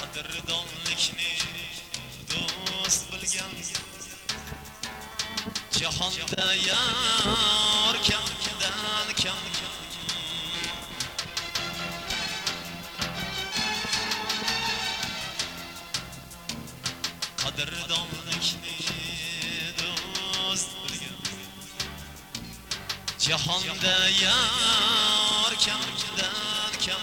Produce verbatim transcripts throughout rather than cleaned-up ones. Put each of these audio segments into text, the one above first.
qadrdonlikni do'st bilgan jahonda yor kamdan kam qadrdonlikni do'st bilgan jahonda yor kamdan kam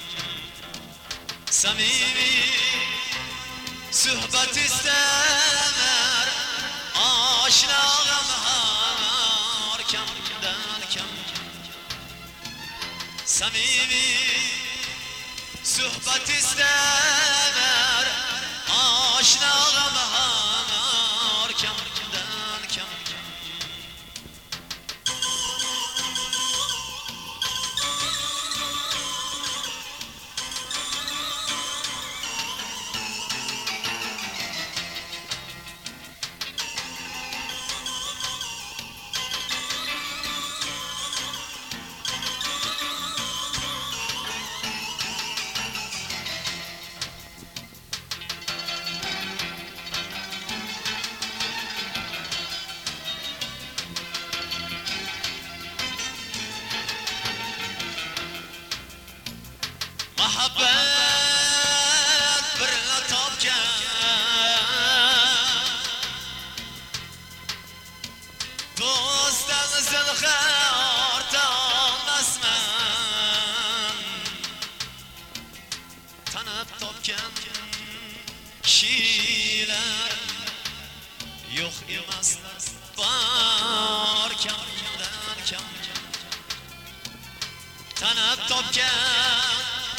samimiy suhbat istemar oshna har kamdan kam samimiy suhbat istemar oshna har kamdan kam muhabbat bir topgan do'stdan zilxor tolmasman tanib topgan kishilar yo'q emaslar bor kamdan kam tanib topgan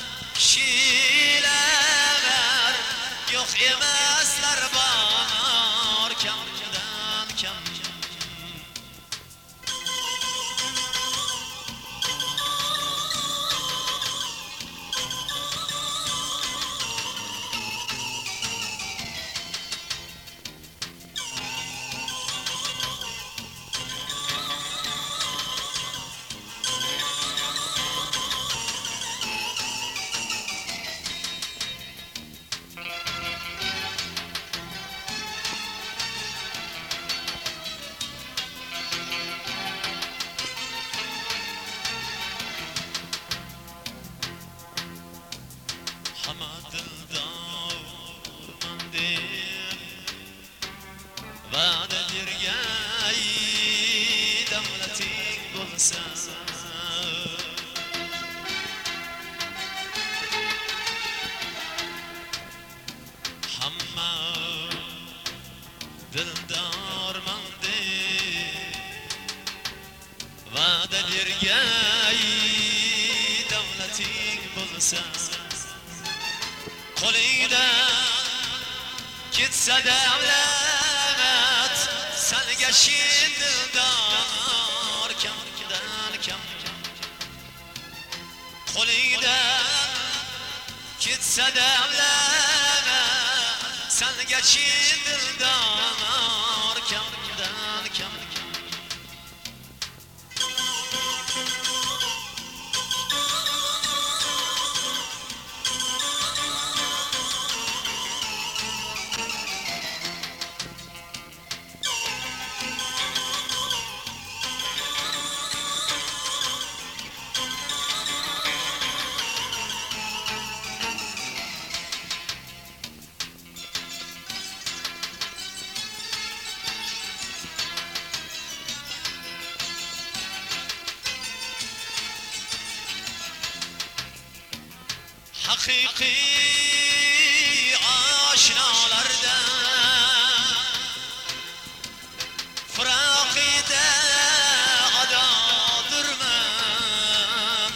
kishilar yo'q emaslar bor kamdan kam va'da bergay davlating bo'lsa hamma dildorman deb va'da bergay davlating bo'lsa qo'lingdan ketsa davlat senga shin dildor kamdan kam qo'lingdan ketsa davlat senga shin dildor kamdan kam haqiqiy oshnolardan firoqida adodurman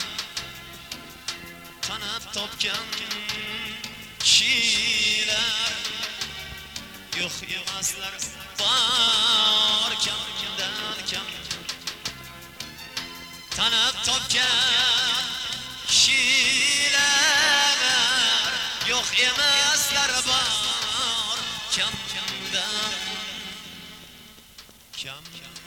tanib topgan kishilar yo'q emaslar bor kamdan kam tanib topgan kishilar yo'q emaslar bor kam kamdan kam